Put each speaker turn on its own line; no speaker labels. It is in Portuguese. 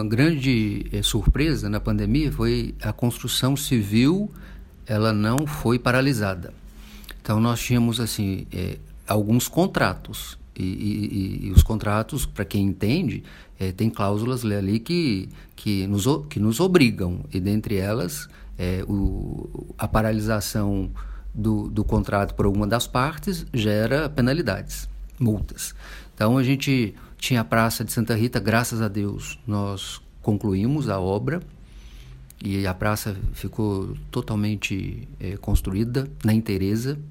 uma grande surpresa na pandemia foi a construção civil, ela não foi paralisada. Então nós tínhamos assim alguns contratos e os contratos, para quem entende, tem cláusulas ali que nos obrigam, e dentre elas a paralisação do contrato por alguma das partes gera penalidades, multas. Então a gente tinha a Praça de Santa Rita, graças a Deus nós concluímos a obra e a praça ficou totalmente construída na inteireza.